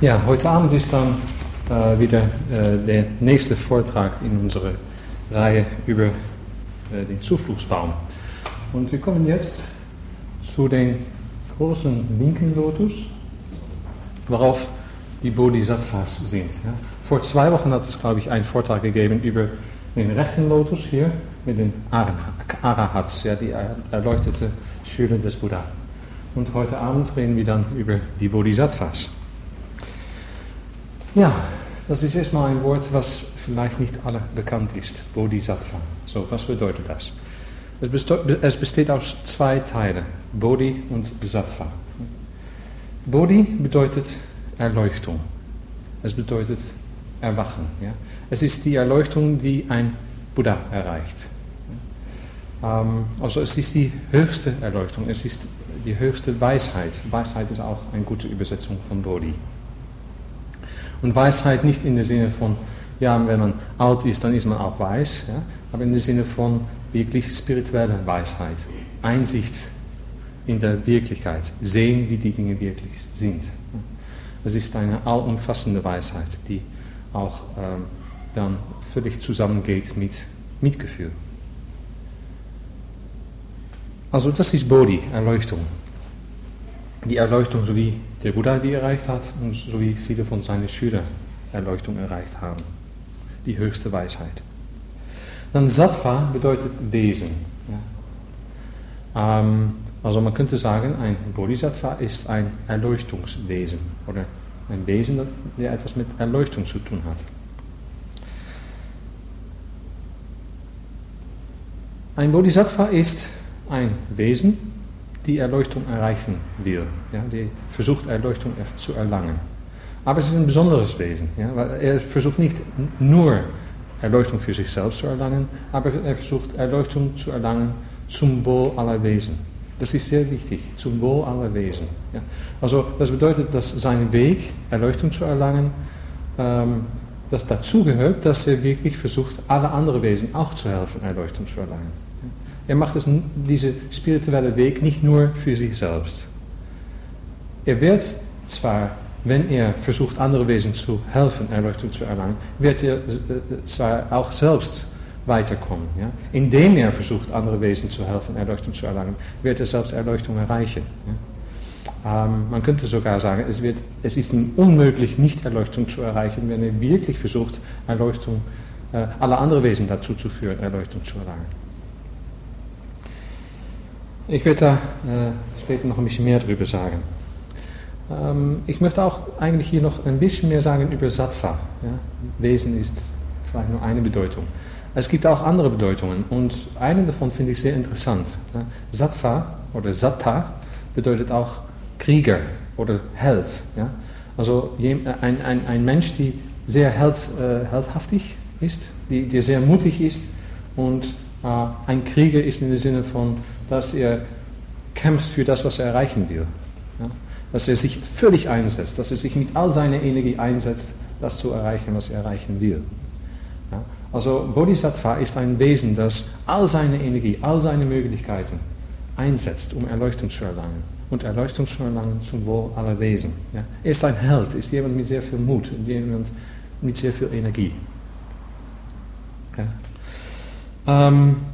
Ja, heute Abend ist dann wieder der nächste Vortrag in unserer Reihe über den Zufluchtsbaum. Und wir kommen jetzt zu den großen linken Lotus, worauf die Bodhisattvas sind. Ja. Vor 2 Wochen hat es, glaube ich, einen Vortrag gegeben über den rechten Lotus hier mit den Arahats, ja, die erleuchtete Schüler des Buddha. Und heute Abend reden wir dann über die Bodhisattvas. Ja, das ist erstmal ein Wort, was vielleicht nicht alle bekannt ist. Bodhisattva. So, was bedeutet das? Es besteht aus 2 Teilen, Bodhi und Sattva. Bodhi bedeutet Erleuchtung. Es bedeutet Erwachen. Ja? Es ist die Erleuchtung, die ein Buddha erreicht. Also es ist die höchste Erleuchtung, es ist die höchste Weisheit. Weisheit ist auch eine gute Übersetzung von Bodhi. Und Weisheit nicht in dem Sinne von, ja, wenn man alt ist, dann ist man auch weis, ja? Aber in dem Sinne von wirklich spirituelle Weisheit. Einsicht in der Wirklichkeit, sehen, wie die Dinge wirklich sind. Es ist eine allumfassende Weisheit, die auch dann völlig zusammengeht mit Mitgefühl. Also das ist Bodhi, Erleuchtung. Die Erleuchtung, so wie der Buddha die erreicht hat und so wie viele von seinen Schülern Erleuchtung erreicht haben. Die höchste Weisheit. Dann Sattva bedeutet Wesen. Ja. Also man könnte sagen, ein Bodhisattva ist ein Erleuchtungswesen oder ein Wesen, der etwas mit Erleuchtung zu tun hat. Ein Bodhisattva ist ein Wesen, die Erleuchtung erreichen will, ja, die versucht Erleuchtung zu erlangen. Aber es ist ein besonderes Wesen, ja, weil er versucht nicht nur Erleuchtung für sich selbst zu erlangen, aber er versucht Erleuchtung zu erlangen zum Wohl aller Wesen. Das ist sehr wichtig, zum Wohl aller Wesen. Ja. Also das bedeutet, dass sein Weg, Erleuchtung zu erlangen, dass dazu gehört, dass er wirklich versucht, alle anderen Wesen auch zu helfen, Erleuchtung zu erlangen. Er macht diesen spirituellen Weg nicht nur für sich selbst. Er wird zwar, wenn er versucht, andere Wesen zu helfen, Erleuchtung zu erlangen, wird er zwar auch selbst weiterkommen. Ja? Indem er versucht, andere Wesen zu helfen, Erleuchtung zu erlangen, wird er selbst Erleuchtung erreichen. Ja? Man könnte sogar sagen, es ist ihm unmöglich, nicht Erleuchtung zu erreichen, wenn er wirklich versucht, alle anderen Wesen dazu zu führen, Erleuchtung zu erlangen. Ich werde da später noch ein bisschen mehr darüber sagen. Ich möchte auch eigentlich hier noch ein bisschen mehr sagen über Sattva. Ja? Wesen ist vielleicht nur eine Bedeutung. Es gibt auch andere Bedeutungen und eine davon finde ich sehr interessant. Ja? Sattva oder Satta bedeutet auch Krieger oder Held. Ja? Also ein Mensch, die sehr heldhaftig ist, die sehr mutig ist und ein Krieger ist in dem Sinne von, dass er kämpft für das, was er erreichen will. Ja? Dass er sich völlig einsetzt, dass er sich mit all seiner Energie einsetzt, das zu erreichen, was er erreichen will. Ja? Also Bodhisattva ist ein Wesen, das all seine Energie, all seine Möglichkeiten einsetzt, um Erleuchtung zu erlangen. Und Erleuchtung zu erlangen zum Wohl aller Wesen. Ja? Er ist ein Held, ist jemand mit sehr viel Mut, jemand mit sehr viel Energie. Ja?